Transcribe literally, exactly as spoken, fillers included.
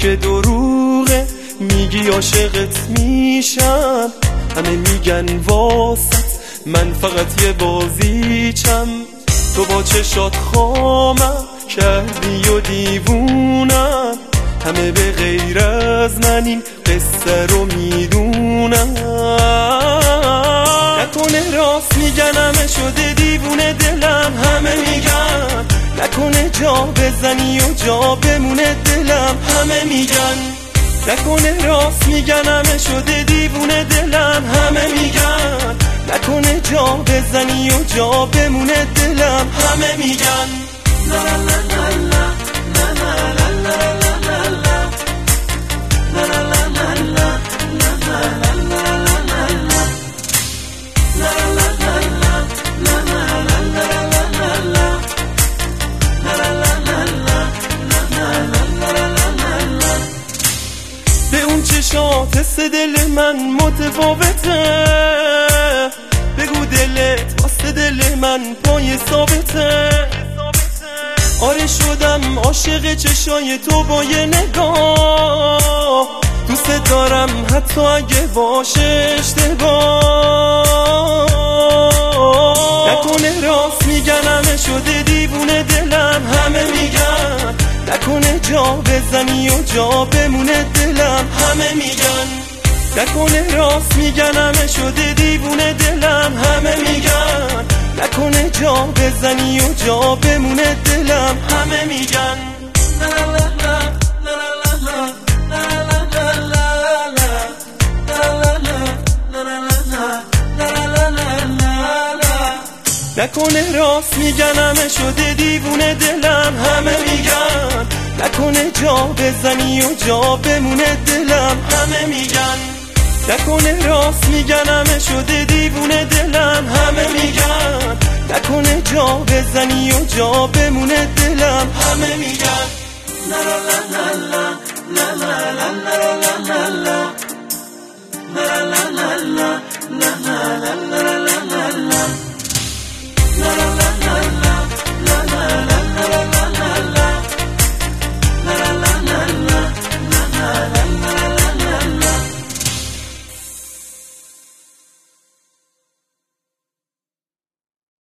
که دروغه، میگی عاشقت میشم، همه میگن واسط من فقط یه بازیچم. تو با چشات خامم کردی و دیوونم، همه به غیر از من این قصه رو میدونم. نکنه راست میگن همه شده دیوونه دلم، همه میگن نکنه جا بزنی و جا بمونه دلم، همه میگن نکنه راست میگن همه شده دیوونه دلم، همه میگن نکنه جا بزنی و جا بمونه دلم، همه میگن لا لا لا لا لا لا لا لا لا به اون چشات سه دل من متفاوته، بگو دلت واسه دل من پای ثابته. آره شدم عاشق چشای تو با یه نگاه، دوست دارم حتی اگه باشه اشتباه. نکنه راست میگن همه شده دیوونه دلم، همه میگن نکنه جا بزنی و جا بمونه دلم، همه میگن نکنه راست میگن همه شده دیوونه دلم، همه میگن نکنه جا بزنی و جا بمونه دلم، همه میگن نکنه راست میگن همه شده دیوونه دلم، همه میگن نکنه جا بزنی و جا بمونه دلم، همه میگن نکنه راست میگن همه شده دیوونه دلم، همه میگن نکنه جا بزنی و جا بمونه دلم، همه میگن لا لا لا لا لا لا لا لا لا لا لا لا لا لا لا لا لا